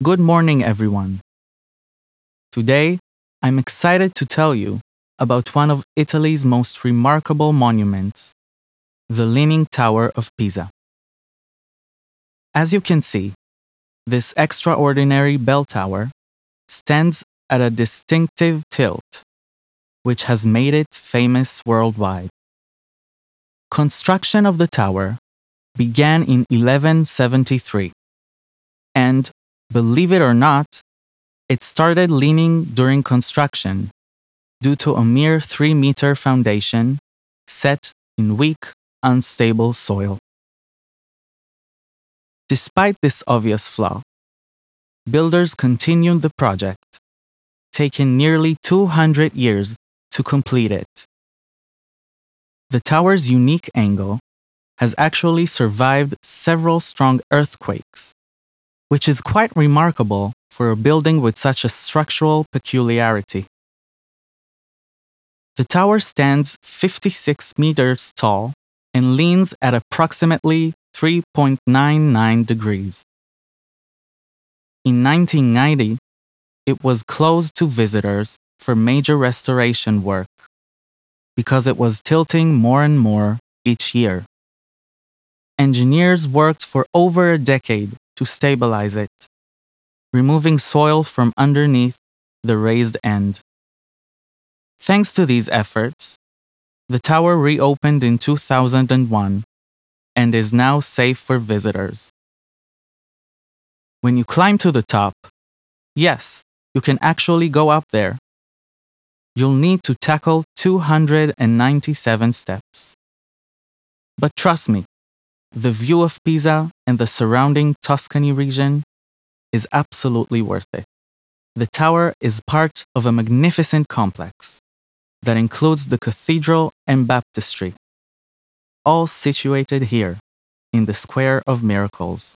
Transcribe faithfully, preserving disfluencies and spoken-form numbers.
Good morning, everyone. Today, I'm excited to tell you about one of Italy's most remarkable monuments, the Leaning Tower of Pisa. As you can see, this extraordinary bell tower stands at a distinctive tilt, which has made it famous worldwide. Construction of the tower began in eleven seventy-three, and believe it or not, it started leaning during construction due to a mere three meter foundation set in weak, unstable soil. Despite this obvious flaw, builders continued the project, taking nearly two hundred years to complete it. The tower's unique angle has actually survived several strong earthquakes, which is quite remarkable for a building with such a structural peculiarity. The tower stands fifty-six meters tall and leans at approximately three point nine nine degrees. In nineteen ninety, it was closed to visitors for major restoration work because it was tilting more and more each year. Engineers worked for over a decade to stabilize it, removing soil from underneath the raised end. Thanks to these efforts, the tower reopened in two thousand one and is now safe for visitors. When you climb to the top, yes, you can actually go up there. You'll need to tackle two hundred ninety-seven steps. But trust me, the view of Pisa and the surrounding Tuscany region is absolutely worth it. The tower is part of a magnificent complex that includes the cathedral and baptistry, all situated here in the Square of Miracles.